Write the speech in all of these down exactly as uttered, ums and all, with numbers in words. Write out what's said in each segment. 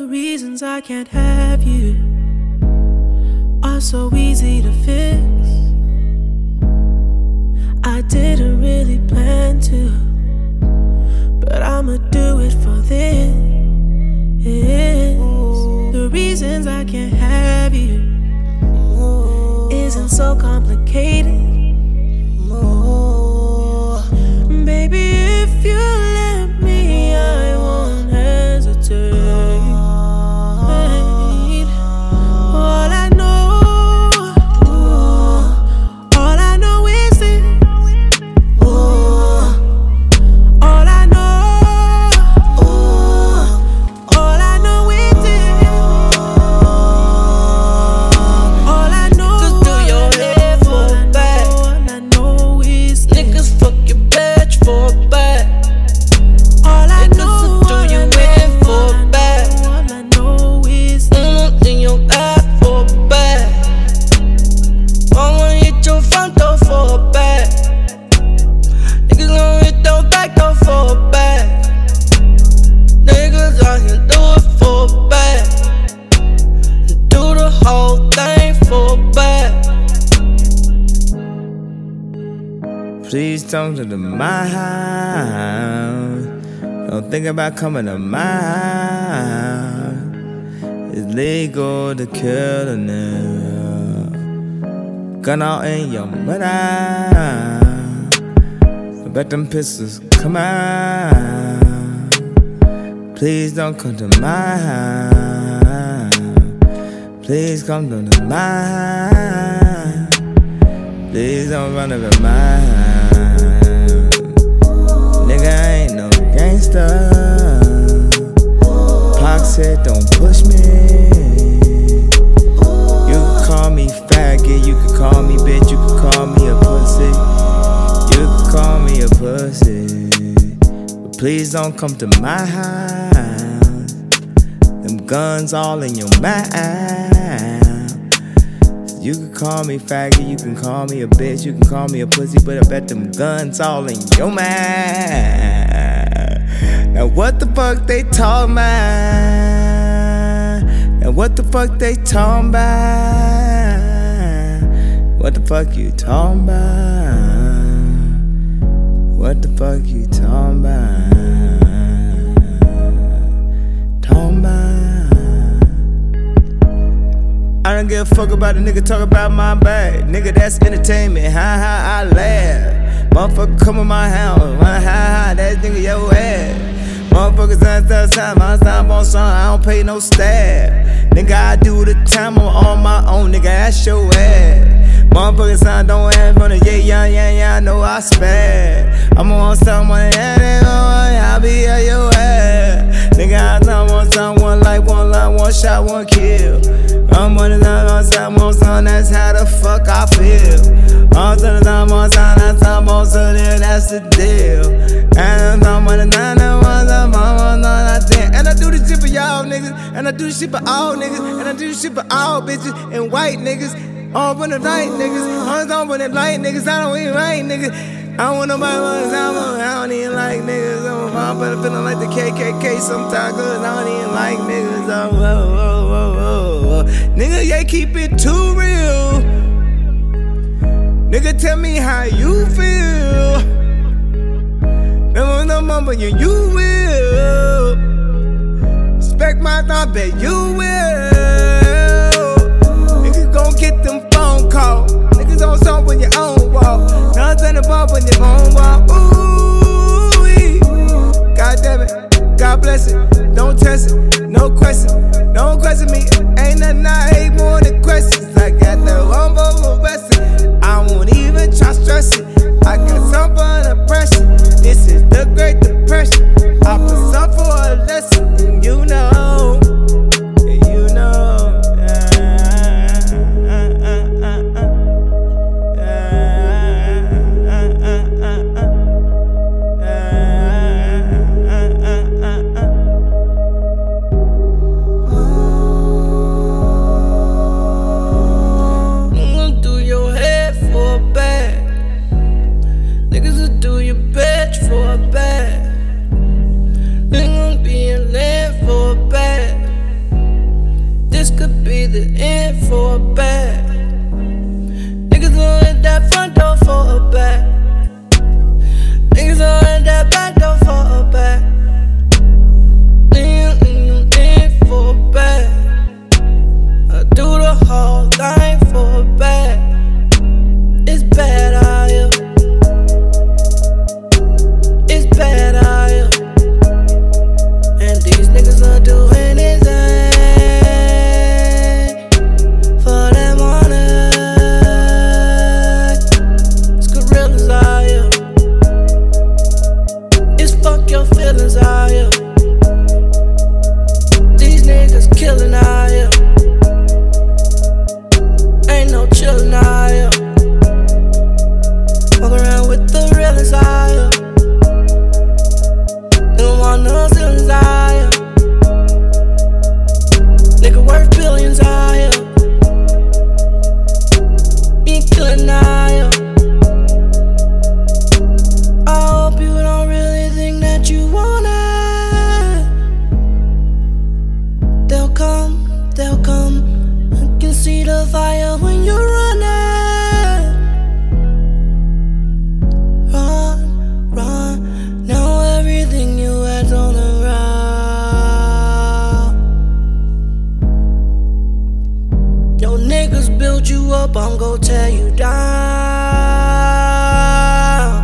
the reasons I can't have you are so easy to fix. I didn't really plan to, but I'ma do it for this. The reasons I can't have you isn't so complicated. Baby, if you let me, I won't hesitate. All I know, all I know is this. All I know, all I know is this. All I know, just do your head for a bag. all I know is this. Niggas fuck your bitch for a bag. All I Niggas know, will do you in for a bag. all I know is this. Mm, in your ass for a bag. I'ma hit your front door for a bag. Niggas gon' hit your back door for a bag. Niggas out here do it for a bag. Do the whole thing for a bag. Please don't come to my house. Don't think about coming to my house. It's legal to kill a nigga. Gun out in your mouth. I bet them pistols come out. Please don't come to my house. Please come to my house. Please don't run up in my house. Nigga, I ain't no gangster. Pac said don't push me. You can call me faggot, you can call me bitch, you can call me a pussy. You can call me a pussy. But please don't come to my house. Them guns all in your mouth. You can call me faggot, you can call me a bitch, you can call me a pussy, but I bet them guns all in your mouth. Now what the fuck they talking about? Now what the fuck they talking about? What the fuck you talking about? What the fuck you talking about? Talking about? I don't give a fuck about a nigga talk about my bag. Nigga, that's entertainment. Ha ha, I laugh. Motherfucker come in my house. Ha ha, that nigga your ass. Motherfuckers on the time, I'm time on song. I don't pay no staff. Nigga, I do the time on, on my own. Nigga, that's your ass. Motherfuckers I don't have on the yeah, yeah, yeah, yeah. I know I spaz. I'm on someone, yeah, they I'll be at your ass. Nigga, I know one time, one life, one line, one shot, one kill. I'm on the time, one time, one song, that's how the fuck I feel. All the time, one time, that's time, one so there, that's the deal. And I'm on the nine, one time, one time, and I do this shit for y'all niggas, and I do this shit for all niggas, and I do this shit for all bitches and white niggas. On for the light niggas, on for the light niggas, I don't even like niggas. I don't want nobody want to I don't even like niggas. I'm, I'm feeling like the K K K sometimes, cause I don't even like niggas. Oh, oh, oh, oh, oh. Nigga, yeah, keep it too real. Nigga, tell me how you feel. Never know, mama, you, you will. Respect my thought, bet you will. Niggas gon' get them phone calls. Niggas on song when you own wall. Nothing above when you own wall. Ooh-wee. God damn it, God bless it. Don't test it, no question. Don't question me. Ain't nothing I hate more than questions. I got the one for arrested. I won't even try stress it. I got some for the pressure. This is the Great Depression. I put some for a lesson, and you know, and you know. fire when you run it. Run, run. Now everything you had's on the route. Yo, niggas built you up, I'm gon' tear you down.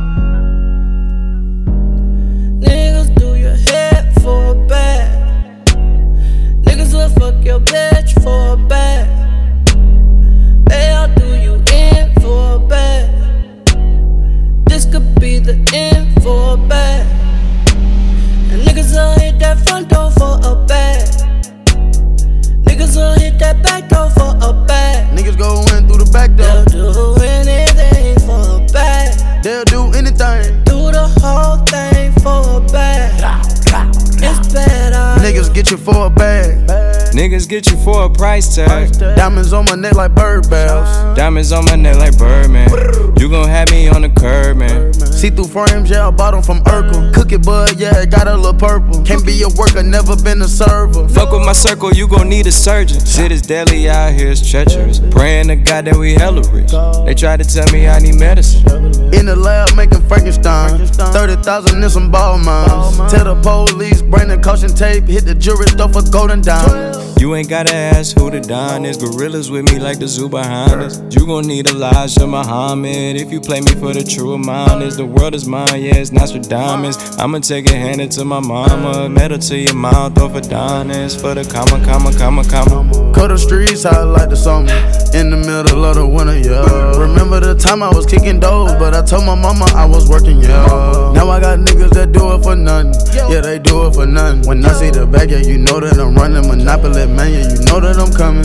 Niggas do your head for a bag. Niggas will fuck your bitch for a bag. They'll do you in for a bag. This could be the end for a bag. And niggas will hit that front door for a bag. Niggas will hit that back door for a bag. Niggas go in through the back door. They'll do anything for a bag. They'll do anything. Do the whole thing for a bag. It's better. Niggas get you for a bag. Niggas get you for a price tag. Diamonds on my neck like bird bells. Diamonds on my neck like Birdman. You gon' have me on the curb, man. See through frames, yeah, I bought them from Urkel. Cookie bud, yeah, it got a little purple. Can't be a worker, never been a server. Fuck with my circle, you gon' need a surgeon. Shit is deadly out here, it's treacherous. Praying to God that we hella rich. They tried to tell me I need medicine. In the lab making Frankenstein. thirty thousand in some ball mines. Tell the police, bring the caution tape. Hit the jury store for golden diamonds. You ain't gotta ask who the Don is. Gorillas with me like the zoo behind us. You gon' need Elijah Muhammad if you play me for the true amount. Is the world is mine, yeah, it's Nostradamus. I'ma take it, hand it to my mama. Metal to your mouth, off a Adonis. For the comma, comma, comma, comma. Cut the streets out like the summer. In the middle of the winter, yeah. Remember the time I was kicking doors, but I told my mama I was working, yeah. Now I got niggas that do it for nothing. Yeah, they do it for nothing. When I see the bag, yeah, you know that I'm running Monopoly, man, yeah, you know that I'm coming.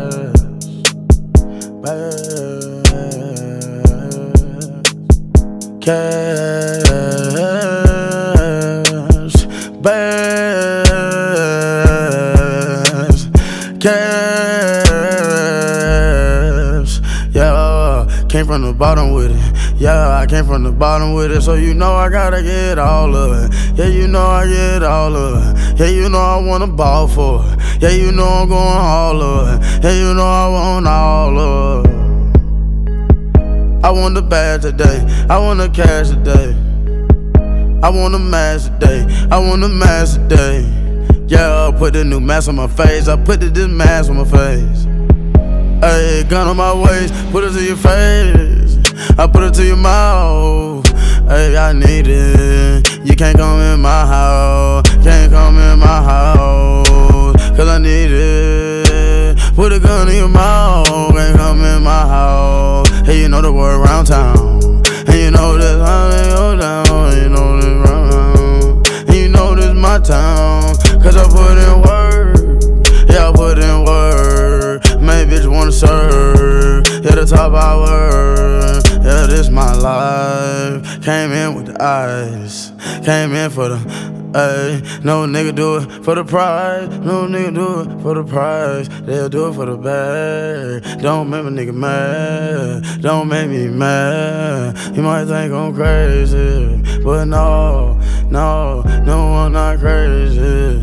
Cash, bass, cash, yeah, came from the bottom with it. Yeah, I came from the bottom with it, so you know I gotta get all of it. Yeah, you know I get all of it. Yeah, you know I wanna ball for it. Yeah, you know I'm going all of it. Yeah, you know I want all of it. I want the bag today. I want the cash today. I want the mask today. I want the mask today. Yeah, I put the new mask on my face. I put the, this mask on my face. Hey, gun on my waist. Put it to your face. I put it to your mouth. Hey, I need it. You can't come in my house. Can't come in my house. Cause I need it. Put a gun in your mouth. Can't come in my house. Hey, you know the word around town. And you know this how they go down. And you know this round. And you know this my town. Cause I put in work. Yeah, I put in work. Make bitch wanna serve. Yeah, the top I work. Yeah, this my life. Came in with the eyes. Came in for the, ayy. No nigga do it for the prize. No nigga do it for the prize. They'll do it for the bag. Don't make a nigga mad. Don't make me mad. You might think I'm crazy, but no, no, no, I'm not crazy.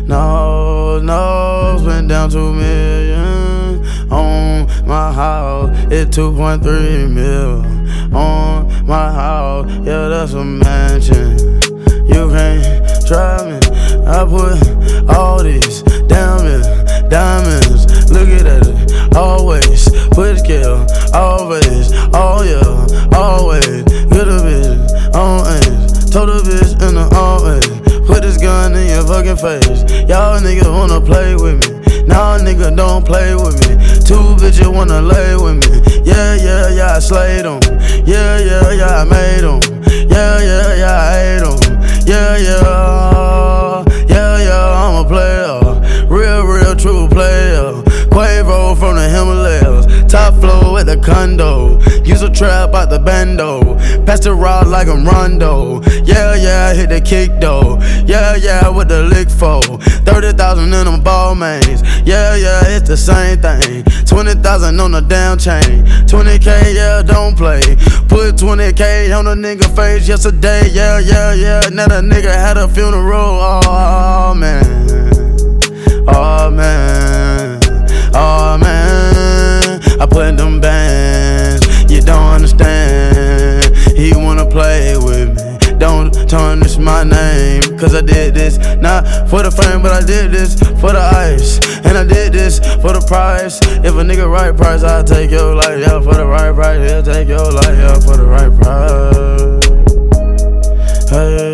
No, no, spent down two million on my house. It's two point three mil on my house. Yeah, that's a mansion. You can't try me. I put all these diamonds, diamonds. Look at it, always put scale, always, oh yeah, always. Good a bitch, on ace. Told a bitch in the always. Put this gun in your fucking face. Y'all niggas wanna play with me. Nah, nigga, don't play with me. Two bitches wanna lay with me. Yeah, yeah, yeah, I slayed them. Yeah, yeah, yeah, I made them. Yeah, yeah, yeah, I ate them. Yeah, yeah, yeah, yeah, I'm a player. Real, real, true player. Quavo from the Himalayas. Top floor at the condo. Use a trap out the bando. Pass the rod like I'm Rondo. Yeah, yeah, hit the kick though. Yeah, yeah, with the lick for thirty thousand in them ball mains. Yeah, yeah, it's the same thing. twenty thousand on the down chain. twenty K, yeah, don't play. Put twenty K on a nigga face yesterday. Yeah, yeah, yeah. Now the nigga had a funeral. Oh, man. Oh, man. Oh, man. this, not for the fame, but I did this for the ice. And I did this for the price. If a nigga right price, I'll take your life, yeah, for the right price. He'll take your life, yeah, for the right price. Hey.